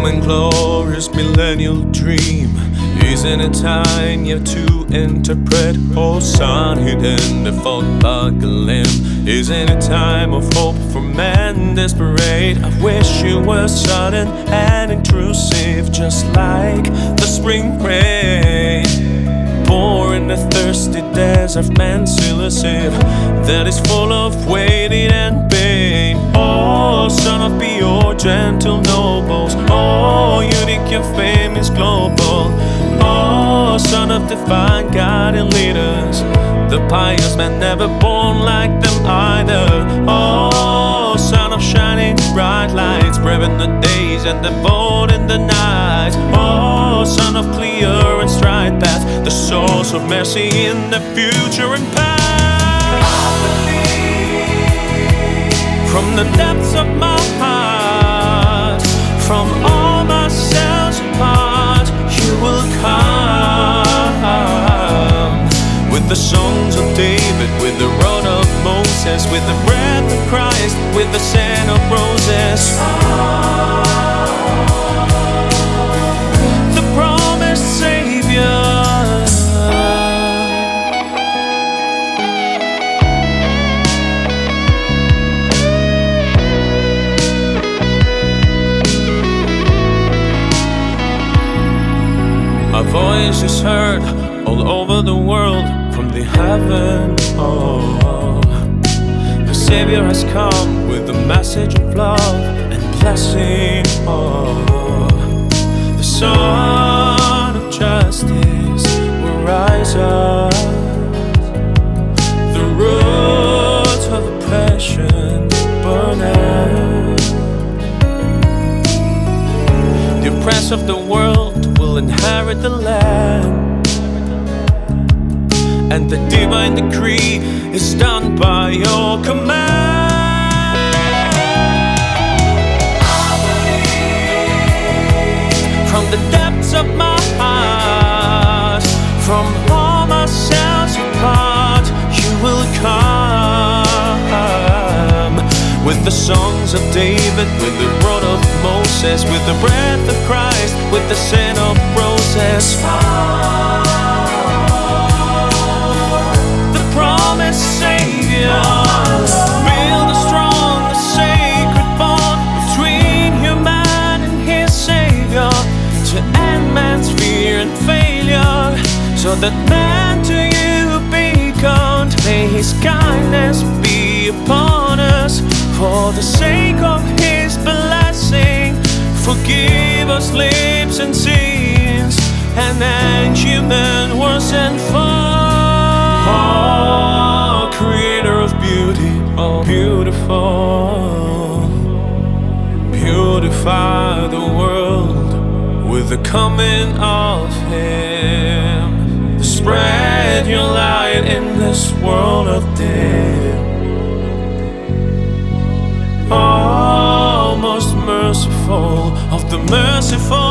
coming glorious millennial dream. Isn't it time yet to interpret all sun hidden the fault buckling? Isn't it time of hope for men desperate? I wish you were sudden and intrusive, just like the spring rain. Pour in the thirsty desert, man's elusive, that is full of waiting and pain. Oh, son of pure, gentle nobles, oh, unique, your fame is global. Oh, son of divine guiding leaders, the pious man never born like them either. Oh, son of shining bright lights, brave in the days and devout in the night. Oh, son of clear and straight path, the source of mercy in the future and past. From the depths of my heart, from all my cells apart, you will come with the songs of David, with the rod of Moses, with the breath of Christ, with the scent of roses. The promised Savior. Our voice is heard all over the world from the heaven. Oh, the Savior has come with a message of love and blessing. Oh, the Son of justice will rise up. The roots of oppression burn out. The oppressed of the world will inherit the land, and the divine decree is done by your command. From the depths of my heart, from all my cells apart, you will come with the songs of David, with the rod of Moses, with the breath of Christ, with the scent of roses. The promised Savior, build a strong, a sacred bond between human and his Savior, to end man's fear and failure, so that man to you beacon. May his kindness be upon us, for the sake of his blessing. Forgive us lips and sins, and end human words and fall. Oh, creator of beauty, oh beautiful, beautify the world with the coming of him. Spread your light in this world of dim. Oh, most merciful of the merciful,